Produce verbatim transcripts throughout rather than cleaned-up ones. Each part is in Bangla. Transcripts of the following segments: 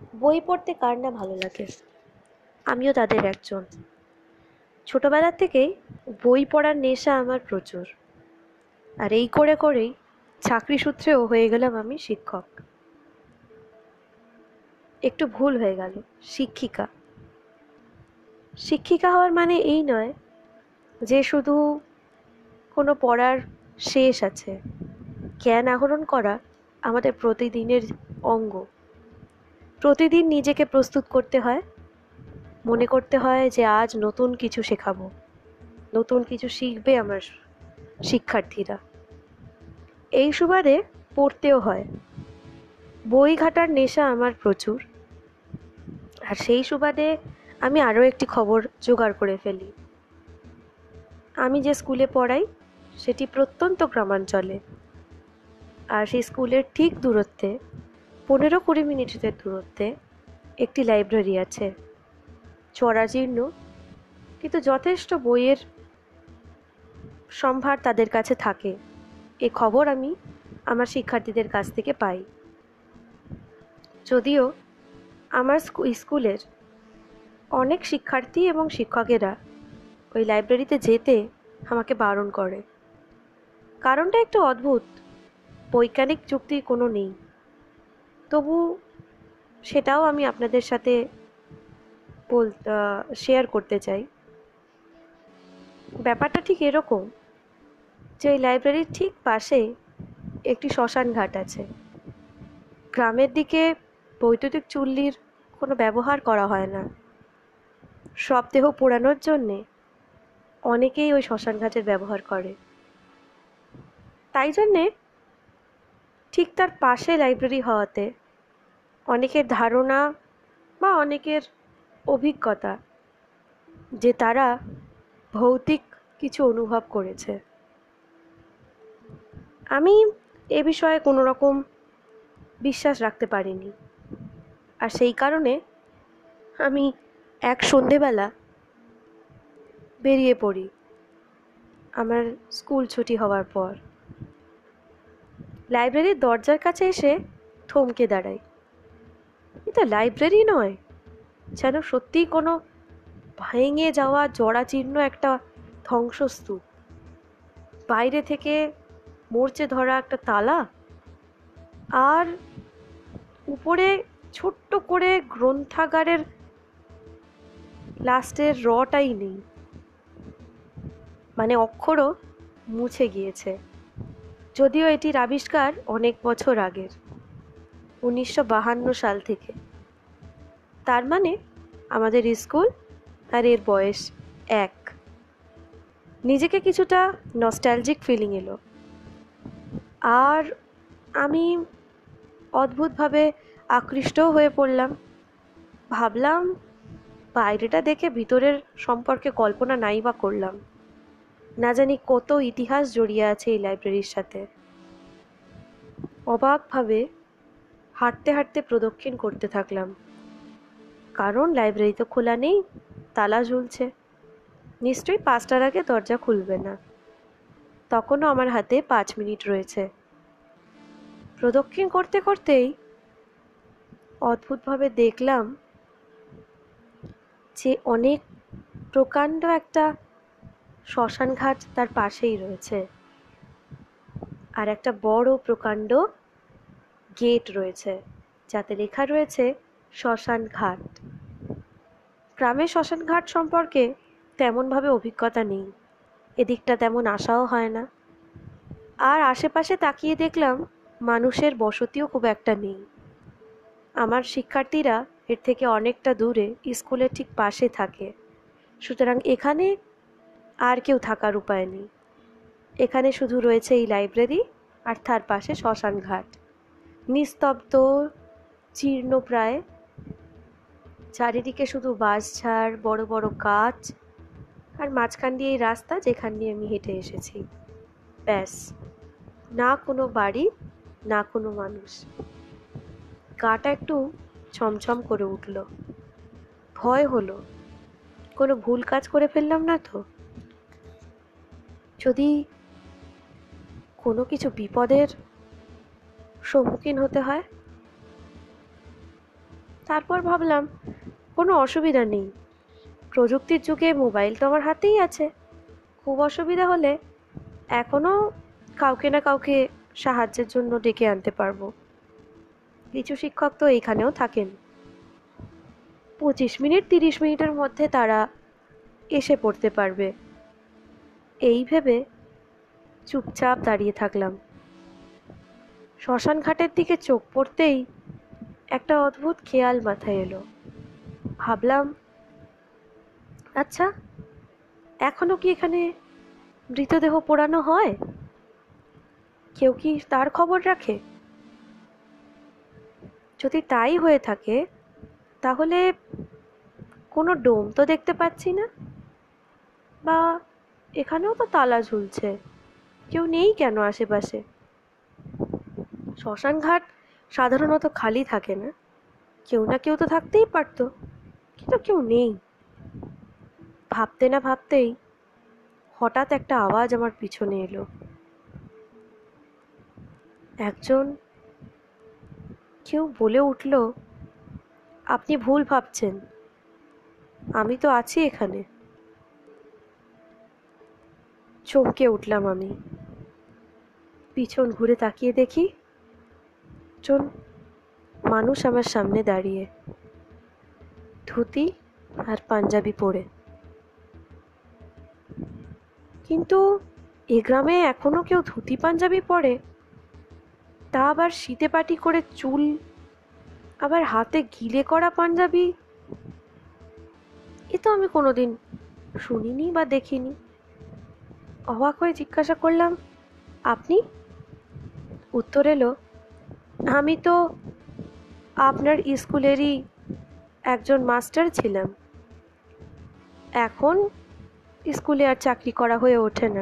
বই পড়তে কার না ভালো লাগে? আমিও তাদের একজন। ছোটবেলার থেকেই বই পড়ার নেশা আমার প্রচুর। আর এই করে করেই চাকরি সূত্রেও হয়ে গেলাম আমি শিক্ষক। একটু ভুল হয়ে গেল, শিক্ষিকা। শিক্ষিকা হওয়ার মানে এই নয় যে শুধু কোনো পড়ার শেষ আছে। জ্ঞান আহরণ করা আমাদের প্রতিদিনের অঙ্গ। প্রতিদিন নিজেকে প্রস্তুত করতে হয়, মনে করতে হয় যে আজ নতুন কিছু শেখাবো, নতুন কিছু শিখবে আমার শিক্ষার্থীরা। এই সুবাদে পড়তেও হয়। বই ঘাটার নেশা আমার প্রচুর। আর সেই সুবাদে আমি আরও একটি খবর জোগাড় করে ফেলি। আমি যে স্কুলে পড়াই সেটি প্রত্যন্ত গ্রামাঞ্চলে। আর সেই স্কুলের ঠিক দূরত্বে, পনেরো কুড়ি মিনিটের দূরত্বে একটি লাইব্রেরি আছে। জরাজীর্ণ, কিন্তু যথেষ্ট বইয়ের সম্ভার তাদের কাছে থাকে। এ খবর আমি আমার শিক্ষার্থীদের কাছ থেকে পাই। যদিও আমার স্কুলের অনেক শিক্ষার্থী এবং শিক্ষকেরা ওই লাইব্রেরিতে যেতে আমাকে বারণ করে। কারণটা একটু অদ্ভুত, বৈজ্ঞানিক যুক্তি কোনো নেই। তবু সেটাও আমি আপনাদের সাথে বল শেয়ার করতে চাই। ব্যাপারটা ঠিক এরকম যে ওই লাইব্রেরির ঠিক পাশে একটি শ্মশান ঘাট আছে। গ্রামের দিকে বৈদ্যুতিক চুল্লির কোনো ব্যবহার করা হয় না। শবদেহ পোড়ানোর জন্যে অনেকেই ওই শ্মশান ঘাটের ব্যবহার করে। তাই জন্যে ঠিক তার পাশে লাইব্রেরি হওয়াতে অনেকের ধারণা বা অনেকের অভিজ্ঞতা যে তারা ভৌতিক কিছু অনুভব করেছে। আমি এ বিষয়ে কোনো রকম বিশ্বাস রাখতে পারিনি। আর সেই কারণে আমি এক সন্ধেবেলা বেরিয়ে পড়ি আমার স্কুল ছুটি হওয়ার পর। লাইব্রেরির দরজার কাছে এসে থমকে দাঁড়াই। এটা লাইব্রেরি নয়, যেন সত্যিই কোনো ভেঙে যাওয়া জরাজীর্ণ একটা ধ্বংসস্তূপ। বাইরে থেকে মরচে ধরা একটা তালা, আর উপরে ছোট্ট করে গ্রন্থাগারের লাস্টের রটাই নেই, মানে অক্ষরও মুছে গিয়েছে। যদিও এটির আবিষ্কার অনেক বছর আগের, উনিশশো বাহান্ন সাল থেকে। তার মানে আমাদের স্কুল আর এর বয়স এক। নিজেকে কিছুটা নস্টালজিক ফিলিং এলো। আর আমি অদ্ভুতভাবে আকৃষ্টও হয়ে পড়লাম। ভাবলাম বাইরেটা দেখে ভিতরের সম্পর্কে কল্পনা নাই বা করলাম। না জানি কত ইতিহাস জড়িয়ে আছে এই লাইব্রেরির সাথে। অবাকভাবে হাঁটতে হাঁটতে প্রদক্ষিণ করতে থাকলাম, কারণ লাইব্রেরি তো খোলা নেই, তালা ঝুলছে। নিশ্চয়ই পাঁচটার আগে দরজা খুলবে না। তখনও আমার হাতে পাঁচ মিনিট রয়েছে। প্রদক্ষিণ করতে করতেই অদ্ভুতভাবে দেখলাম যে অনেক প্রকাণ্ড একটা শ্মশান ঘাট তার পাশেই রয়েছে, আর একটা বড় প্রকাণ্ড গেট রয়েছে যাতে লেখা রয়েছে শ্মশান ঘাট। গ্রামের শ্মশান ঘাট সম্পর্কে তেমনভাবে অভিজ্ঞতা নেই, এদিকটা তেমন আসাও হয় না। আর আশেপাশে তাকিয়ে দেখলাম মানুষের বসতিও খুব একটা নেই। আমার শিক্ষার্থীরা এর থেকে অনেকটা দূরে স্কুলের ঠিক পাশে থাকে, সুতরাং এখানে আর কেউ থাকার উপায় নেই। এখানে শুধু রয়েছে এই লাইব্রেরি আর তার পাশে শ্মশান ঘাট, নিস্তব্ধ, জীর্ণ প্রায়। চারিদিকে শুধু বাঁশঝাড়, বড় বড় গাছ, আর মাঝখান দিয়ে এই রাস্তা যেখান দিয়ে আমি হেঁটে এসেছি। ব্যাস, না কোনো বাড়ি, না কোনো মানুষ। গাটা একটু ছমছম করে উঠল। ভয় হলো, কোনো ভুল কাজ করে ফেললাম না তো? যদি কোনো কিছু বিপদের সম্মুখীন হতে হয়? তারপর ভাবলাম কোনো অসুবিধা নেই, প্রযুক্তির যুগে মোবাইল তো আমার হাতেই আছে, খুব অসুবিধা হলে এখনও কাউকে না কাউকে সাহায্যের জন্য ডেকে আনতে পারবো। কিছু শিক্ষক তো এইখানেও থাকেন, পঁচিশ মিনিট তিরিশ মিনিটের মধ্যে তারা এসে পড়তে পারবে। এই ভেবে চুপচাপ দাঁড়িয়ে থাকলাম। শ্মশান ঘাটের দিকে চোখ পড়তেই একটা অদ্ভুত খেয়াল মাথায় এলো। ভাবলাম, আচ্ছা, এখনো কি এখানে মৃতদেহ পোড়ানো হয়? কেউ কি তার খবর রাখে? যদি তাই হয়ে থাকে তাহলে কোনো ডোম তো দেখতে পাচ্ছি না, বা এখানেও তো তালা ঝুলছে, কেউ নেই কেন আশেপাশে? শ্মশান ঘাট সাধারণত খালি থাকে না, কেউ না কেউ তো থাকতেই পারতো, কিন্তু কেউ নেই। ভাবতে না ভাবতেই হঠাৎ একটা আওয়াজ আমার পিছনে এলো। একজন কেউ বলে উঠল, আপনি ভুল ভাবছেন, আমি তো আছি এখানে। চমকে উঠলাম আমি। পিছন ঘুরে তাকিয়ে দেখি একজন মানুষ আমার সামনে দাঁড়িয়ে, ধুতি আর পাঞ্জাবি পরে। কিন্তু এ গ্রামে এখনো কেউ ধুতি পাঞ্জাবি পরে? তা আবার শীতে পাটি করে চুল, আবার হাতে গিলে করা পাঞ্জাবি? এ তো আমি কোনোদিন শুনিনি বা দেখিনি। অবাক হয়ে জিজ্ঞাসা করলাম, আপনি? উত্তর এলো, আমি তো আপনার স্কুলেরই একজন মাস্টার ছিলাম, এখন স্কুলে আর চাকরি করা হয়ে ওঠে না,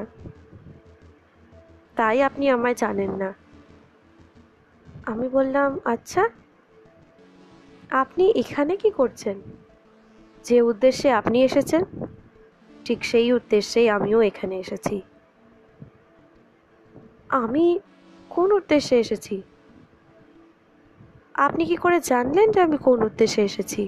তাই আপনি আমায় জানেন না। আমি বললাম, আচ্ছা, আপনি এখানে কি করছেন? যে উদ্দেশ্যে আপনি এসেছেন ঠিক সেই উদ্দেশ্যেই আমিও এখানে এসেছি। আমি কোন উদ্দেশ্যে এসেছি? আপনি কি করে জানলেন যে আমি কোন উদ্দেশ্যে এসেছি?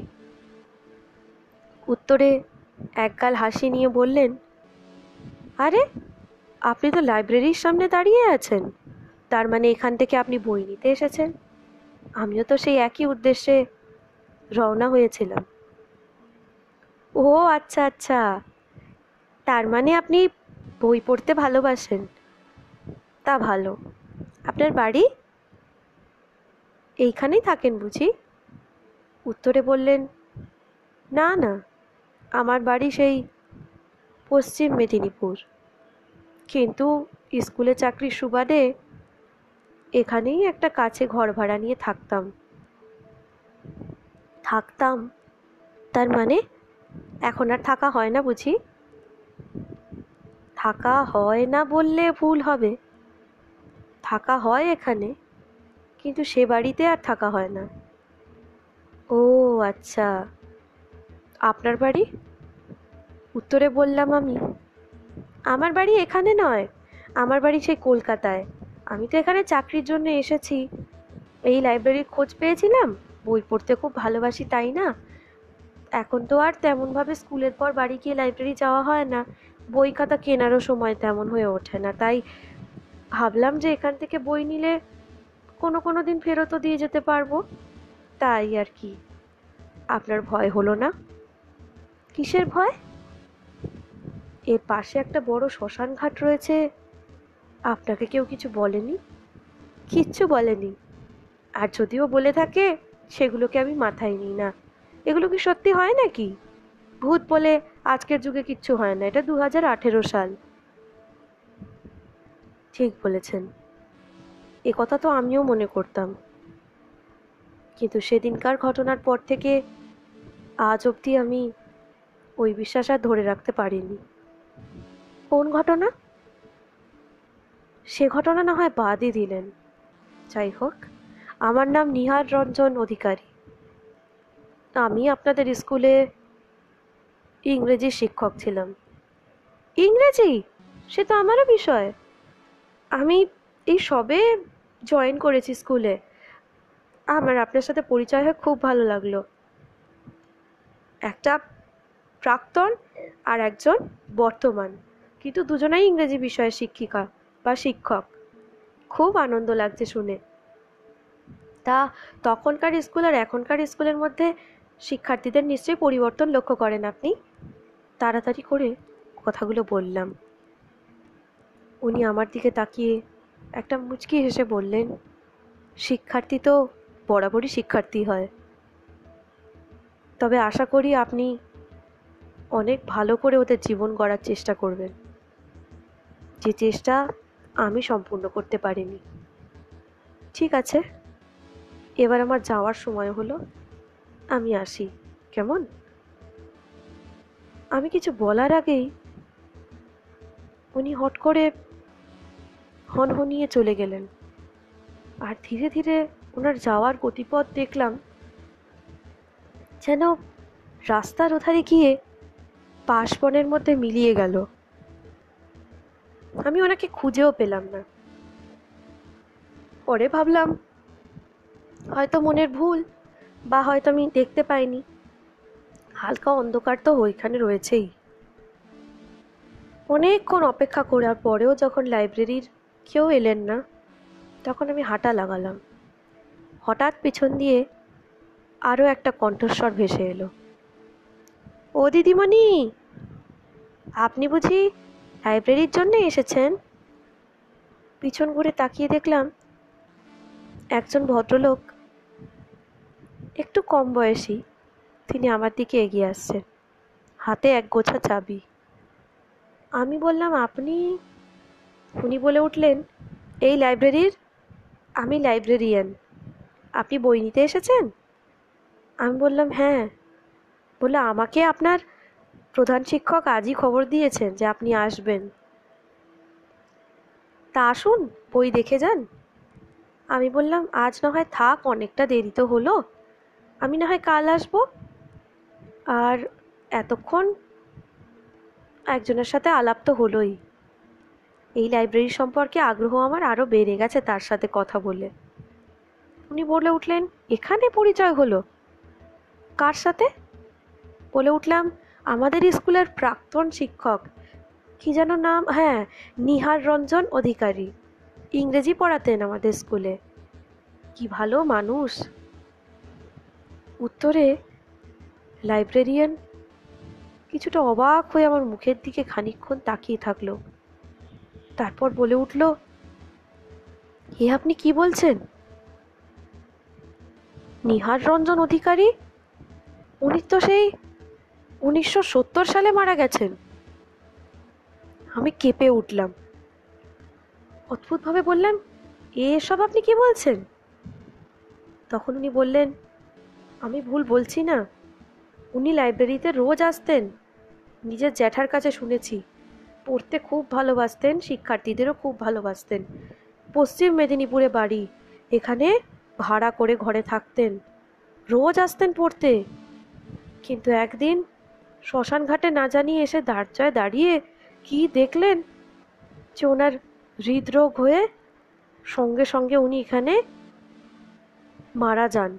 উত্তরে একগাল হাসি নিয়ে বললেন, আরে, আপনি তো লাইব্রেরির সামনে দাঁড়িয়ে আছেন, তার মানে এখান থেকে আপনি বই নিতে এসেছেন। আমিও তো সেই একই উদ্দেশ্যে রওনা হয়েছিলাম। ও আচ্ছা আচ্ছা, তার মানে আপনি বই পড়তে ভালোবাসেন। তা ভালো। আপনার বাড়ি এইখানেই থাকেন বুঝি? উত্তরে বললেন, না না, আমার বাড়ি সেই পশ্চিম মেদিনীপুর, কিন্তু স্কুলে চাকরির সুবাদে এখানেই একটা কাছে ঘর ভাড়া নিয়ে থাকতাম। থাকতাম তার মানে এখন আর থাকা হয় না বুঝি? থাকা হয় না বললে ভুল হবে, থাকা হয় এখানে, কিন্তু সে বাড়িতে আর থাকা হয় না। ও আচ্ছা, আপনার বাড়ি? উত্তরে বললাম আমি, আমার বাড়ি এখানে নয়, আমার বাড়ি সেই কলকাতায়। আমি তো এখানে চাকরির জন্য এসেছি, এই লাইব্রেরির খোঁজ পেয়েছিলাম, বই পড়তে খুব ভালোবাসি তাই না। এখন তো আর তেমনভাবে স্কুলের পর বাড়ি গিয়ে লাইব্রেরি যাওয়া হয় না, বই খাতা কেনারও সময় তেমন হয়ে ওঠে না, তাই ভাবলাম যে এখান থেকে বই নিলে কোনো কোনো দিন ফেরতও দিয়ে যেতে পারবো, তাই আর কি। আপনার ভয় হলো না? কিসের ভয়? এর পাশে একটা বড় শ্মশান ঘাট রয়েছে, আপনাকে কেউ কিছু বলেনি? কিচ্ছু বলেনি, আর যদিও বলে থাকে সেগুলোকে আমি মাথায় নিই না। এগুলো কি সত্যি হয় নাকি? ভূত বলে আজকের যুগে কিচ্ছু হয় না, এটা দু হাজার আঠেরো সাল। ঠিক বলেছেন, এ কথা তো আমিও মনে করতাম, কিন্তু সেদিনকার ঘটনার পর থেকে আজ অবধি আমি ওই বিশ্বাস আর ধরে রাখতে পারিনি। কোন ঘটনা? সে ঘটনা না হয় বাদই দিলেন। যাই হোক, আমার নাম নিহার রঞ্জন অধিকারী, আমি আপনাদের স্কুলে ইংরেজি শিক্ষক ছিলাম। ইংরেজি? সে তো আমারও বিষয়। আমি এই সবে জয়েন করেছি স্কুলে, আমার আপনার সাথে পরিচয় হয়ে খুব ভালো লাগলো। একটা প্রাক্তন আর একজন বর্তমান, কিন্তু দুজনেই ইংরেজি বিষয়ের শিক্ষিকা বা শিক্ষক। খুব আনন্দ লাগছে শুনে। তা তখনকার স্কুল আর এখনকার স্কুলের মধ্যে শিক্ষার্থীদের নিশ্চয়ই পরিবর্তন লক্ষ্য করেন আপনি? তাড়াতাড়ি করে কথাগুলো বললাম। উনি আমার দিকে তাকিয়ে একটা মুচকি হেসে বললেন, শিক্ষার্থী তো বরাবরই শিক্ষার্থী হয়, তবে আশা করি আপনি অনেক ভালো করে ওদের জীবন গড়ার চেষ্টা করবেন, যে চেষ্টা আমি সম্পূর্ণ করতে পারিনি। ঠিক আছে, এবার আমার যাওয়ার সময় হলো, আমি আসি, কেমন? আমি কিছু বলার আগেই উনি হট করে হনহনিয়ে চলে গেলেন। আর ধীরে ধীরে ওনার যাওয়ার গতিপথ দেখলাম যেন রাস্তার ওধারে গিয়ে পাশবনের মধ্যে মিলিয়ে গেল। আমি ওনাকে খুঁজেও পেলাম না। পরে ভাবলাম হয়তো মনের ভুল, বা হয়তো আমি দেখতে পাইনি। হালকা অন্ধকার তো ওইখানে রয়েছেই। অনেকক্ষণ অপেক্ষা করার পরেও যখন লাইব্রেরির কেউ এলেন না, তখন আমি হাঁটা লাগালাম। হঠাৎ পিছন দিয়ে আরও একটা কণ্ঠস্বর ভেসে এলো, ও দিদিমণি, আপনি বুঝি লাইব্রেরির জন্য এসেছেন? পিছন ঘুরে তাকিয়ে দেখলাম একজন ভদ্রলোক, একটু কম বয়সী, তিনি আমার দিকে এগিয়ে আসছেন, হাতে এক গোছা চাবি। আমি বললাম, আপনি? উনি বলে উঠলেন, এই লাইব্রেরির আমি লাইব্রেরিয়ান। আপনি বই নিতে এসেছেন? আমি বললাম, হ্যাঁ। বললে, আমাকে আপনার প্রধান শিক্ষক আজই খবর দিয়েছেন যে আপনি আসবেন। তা আসুন, বই দেখে যান। আমি বললাম, আজ না হয় থাক, অনেকটা দেরি তো হলো, আমি না হয় কাল আসবো। আর এতক্ষণ একজনের সাথে আলাপ তো হলোই, এই লাইব্রেরি সম্পর্কে আগ্রহ আমার আরও বেড়ে গেছে তার সাথে কথা বলে। উনি বলে উঠলেন, এখানে পরিচয় হলো? কার সাথে? বলে উঠলাম, আমাদের স্কুলের প্রাক্তন শিক্ষক, কি যেন নাম, হ্যাঁ, নিহার রঞ্জন অধিকারী, ইংরেজি পড়াতেন আমাদের স্কুলে। কি ভালো মানুষ। উত্তরে লাইব্রেরিয়ান কিছুটা অবাক হয়ে আমার মুখের দিকে খানিকক্ষণ তাকিয়ে থাকলো। তারপর বলে উঠল, এ আপনি কি বলছেন? নিহার রঞ্জন অধিকারী? উনি তো সেই উনিশশো সত্তর সালে মারা গেছেন। আমি কেঁপে উঠলাম। অদ্ভুতভাবে বললাম, এসব আপনি কি বলছেন? তখন উনি বললেন, আমি ভুল বলছি না, উনি লাইব্রেরিতে রোজ আসতেন, নিজের জ্যাঠার কাছে শুনেছি। পড়তে খুব ভালোবাসতেন, শিক্ষার্থীদেরও খুব ভালোবাসতেন। পশ্চিম মেদিনীপুরে বাড়ি, এখানে ভাড়া করে ঘরে থাকতেন, রোজ আসতেন পড়তে। কিন্তু একদিন শ্মশান ঘাটে না জানিয়ে এসে দাঁড়ায় দাঁড়িয়ে কি দেখলেন যে ওনার হৃদরোগ হয়ে সঙ্গে সঙ্গে উনি এখানে মারা যান।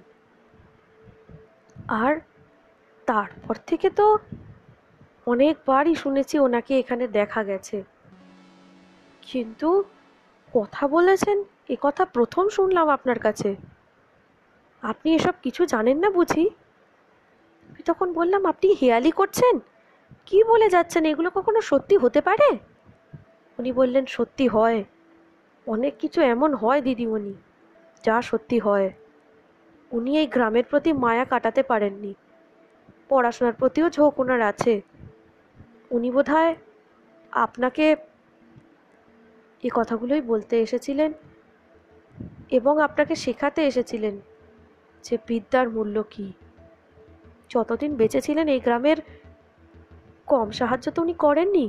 আর তারপর থেকে তো অনেকবারই শুনেছি ওনাকে এখানে দেখা গেছে, কিন্তু কথা বলেছেন এ কথা প্রথম শুনলাম আপনার কাছে। আপনি এসব কিছু জানেন না বুঝি? আমি তখন বললাম, আপনি হেয়ালি করছেন, কি বলে যাচ্ছেন, এগুলো কখনো সত্যি হতে পারে? উনি বললেন, সত্যি হয়, অনেক কিছু এমন হয় দিদিমণি যা সত্যি হয়। উনি এই গ্রামের প্রতি মায়া কাটাতে পারেননি, পড়াশোনার প্রতিও ঝোঁক ওনার আছে। উনি বোধহয় আপনাকে এই কথাগুলোই বলতে এসেছিলেন এবং আপনাকে শেখাতে এসেছিলেন যে বিদ্যার মূল্য কি। যতদিন বেঁচে ছিলেন এই গ্রামের কম সাহায্য তো উনি করেননি।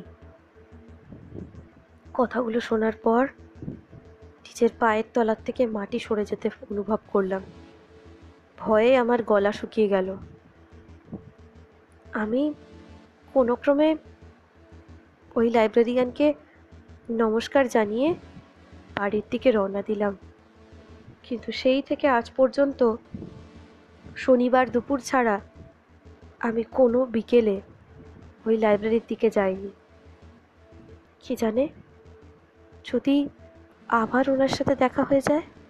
কথাগুলো শোনার পর নিজের পায়ের তলার থেকে মাটি সরে যেতে অনুভব করলাম। ভয়ে আমার গলা শুকিয়ে গেল। আমি কোনো ক্রমে ওই লাইব্রেরিয়ানকে নমস্কার জানিয়ে বাড়ির দিকে রওনা দিলাম। কিন্তু সেই থেকে আজ পর্যন্ত শনিবার দুপুর ছাড়া আমি কোনো বিকেলে ওই লাইব্রেরির দিকে যাইনি। কি জানে, যদি আবার ওনার সাথে দেখা হয়ে যায়।